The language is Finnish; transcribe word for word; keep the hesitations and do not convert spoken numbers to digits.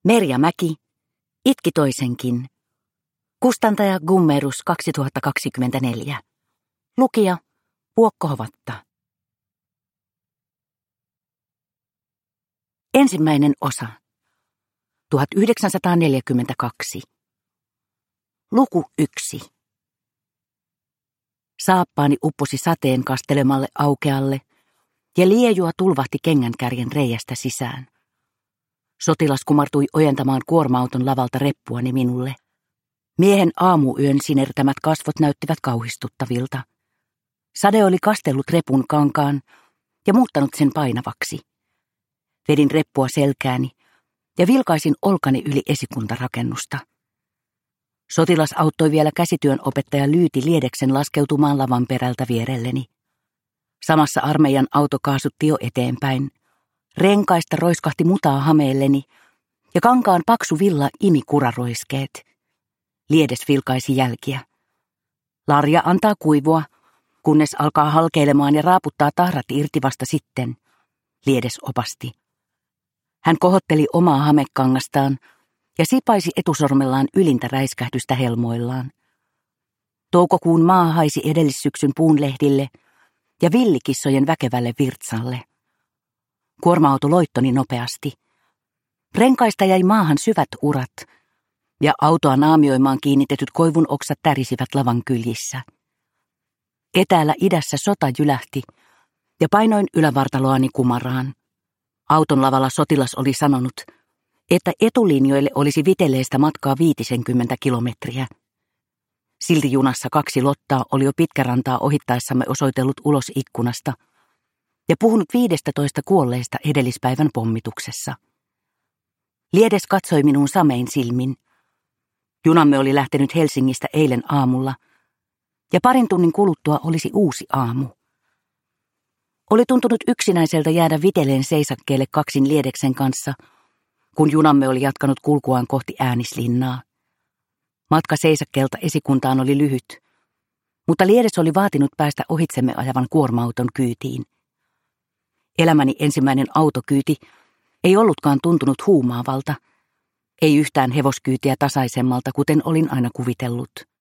Merja Mäki, Itki toisenkin. Kustantaja Gummerus kaksituhattakaksikymmentäneljä. Lukija Vuokko Hovatta. Ensimmäinen osa. tuhatyhdeksänsataaneljäkymmentäkaksi. Luku yksi. Saappaani upposi sateen kastelemalle aukealle ja liejua tulvahti kengänkärjen reiästä sisään. Sotilas kumartui ojentamaan kuorma-auton lavalta reppuani minulle. Miehen aamuyön sinertämät kasvot näyttivät kauhistuttavilta. Sade oli kastellut repun kankaan ja muuttanut sen painavaksi. Vedin reppua selkääni ja vilkaisin olkani yli esikuntarakennusta. Sotilas auttoi vielä käsityön opettaja Lyyti Liedeksen laskeutumaan lavan perältä vierelleni. Samassa armeijan auto kaasutti jo eteenpäin. Renkaista roiskahti mutaa hameelleni ja kankaan paksu villa imi kuraroiskeet. Liedes vilkaisi jälkiä. Larja antaa kuivua, kunnes alkaa halkeilemaan ja raaputtaa tahrat irti vasta sitten, Liedes opasti. Hän kohotteli omaa hamekangastaan ja sipaisi etusormellaan ylintä räiskähdystä helmoillaan. Toukokuun maa haisi edellissyksyn puunlehdille ja villikissojen väkevälle virtsalle. Kuorma-auto loittoni nopeasti. Renkaista jäi maahan syvät urat ja autoa naamioimaan kiinnitetyt koivun oksat tärisivät lavan kyljissä. Etäällä idässä sota jylähti ja painoin ylävartaloani kumaraan. Auton lavalla sotilas oli sanonut, että etulinjoille olisi viteleistä matkaa viitisenkymmentä kilometriä. Silti junassa kaksi lottaa oli jo Pitkärantaa ohittaessamme osoitellut ulos ikkunasta ja puhunut viidestätoista kuolleista edellispäivän pommituksessa. Liedes katsoi minuun samein silmin. Junamme oli lähtenyt Helsingistä eilen aamulla ja parin tunnin kuluttua olisi uusi aamu. Oli tuntunut yksinäiseltä jäädä viteleen seisakkeelle kaksin Liedeksen kanssa, kun junamme oli jatkanut kulkuaan kohti Äänislinnaa. Matka seisakkeelta esikuntaan oli lyhyt, mutta Liedes oli vaatinut päästä ohitsemme ajavan kuorma-auton kyytiin. Elämäni ensimmäinen autokyyti ei ollutkaan tuntunut huumaavalta, ei yhtään hevoskyytiä tasaisemmalta, kuten olin aina kuvitellut.